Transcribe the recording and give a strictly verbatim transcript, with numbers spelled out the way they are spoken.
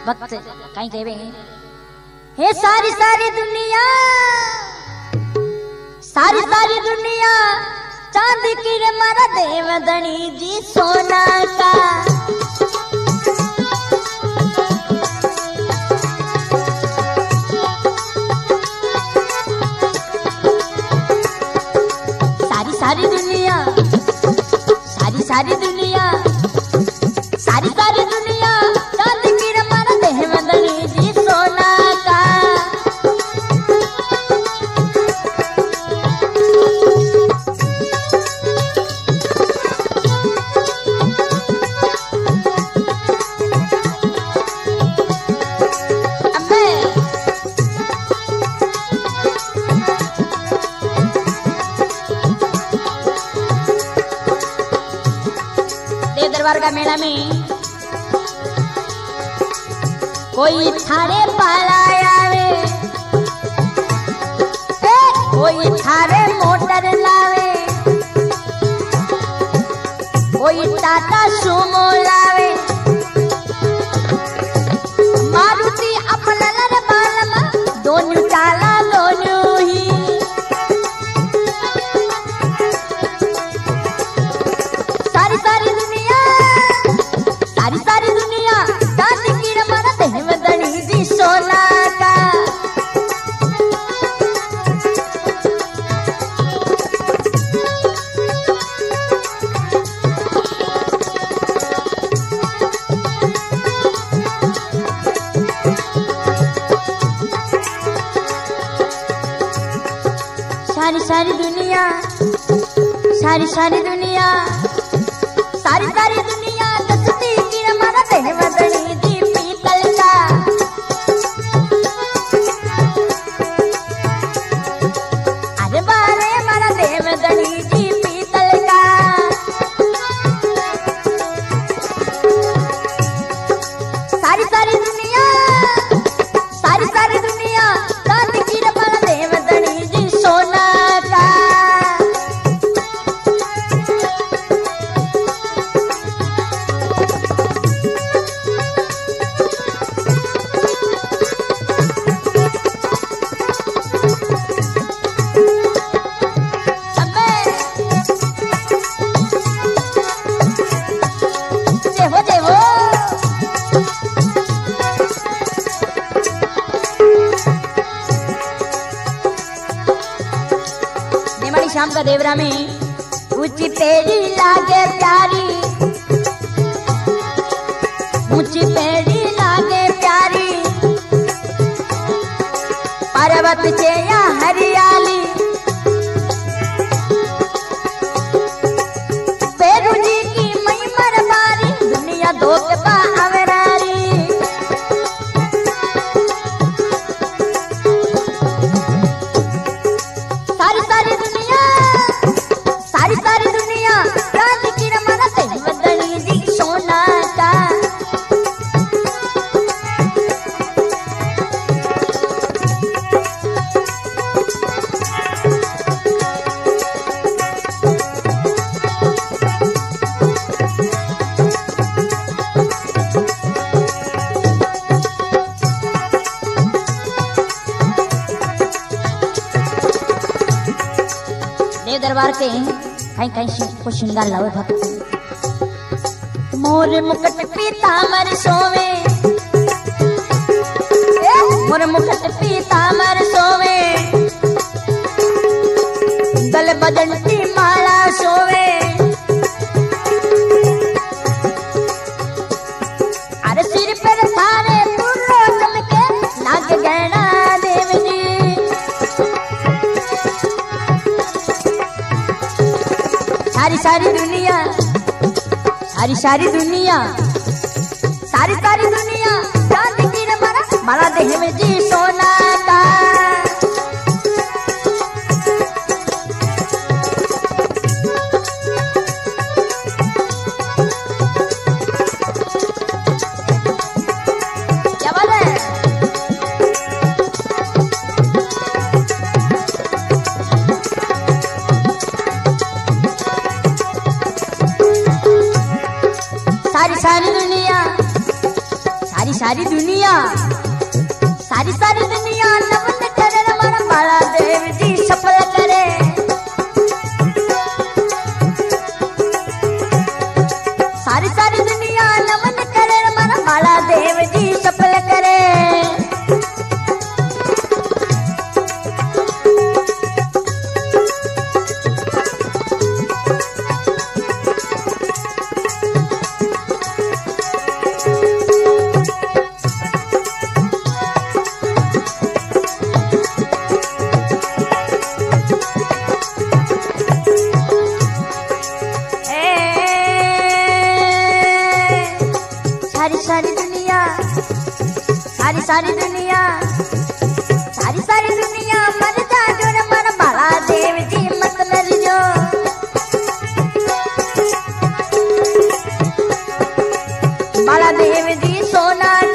भक्त कहीं कहवे हे सारी सारी दुनिया सारी सारी दुनिया चांद की रे मारा देव धनी जी सोना का सारी सारी दुनिया सारी सारी दुनिया सारी सारी दुनिया चांद की रे मारा देव धनी जी सोना का दरबार का मेला में कोई थारे पाला आवे कोई थारे मोटर लावे कोई टाटा सुमो लावे मारुति अपना लर बालमा दोनों चाला दोनों ही सारी सारी दुनिया सारी सारी दुनिया चांद की रमना देव धनी जी सोना का सारी सारी दुनिया सारी सारी दुनिया सारी सारी दुनिया दसती की हमारा देव धनी जी पीतल का अरे बारे हमारा देव धनी जी पीतल का सारी सारी दुनिया सारी सारी दुनिया चांद की हमारा देव धनी जी सोना का शाम का देवरा में ऊंची पेड़ी लागे प्यारी ऊंची पेड़ी लागे प्यारी पर्वत से या हरियाली पेरू जी की मई मरबारी दुनिया दो के बावरारी सारी सारी दुनिया सारी सारी दुनिया चांद की रमना देव धनी जी सोना का देव दरबार के कहीं कहीं को श्रृंगार लावे भक्त मोर मुकुट पीतांबर सोवे मोर मुकुट पीतांबर सोवे गल बदंती माला सोवे अरे सिर पर थारे पूरो चमके नाग गहना देव जी सारी सारी दुनिया सारी सारी दुनिया सारी सारी दुनिया चांद की रमना मारा देव जी सोना का क्या बात है सारी सारी दुनिया सारी सारी दुनिया सारी सारी दुनिया नमन करे हमारा बाला देव जी सफल करे। सारी सारी दुनिया नमन करे हमारा बाला देव जी सफल करे। सारी सारी दुनिया सारी सारी दुनिया सारी सारी दुनिया मर जा जो रे मर बाला देव जी मत मर जो। बाला देव जी सोना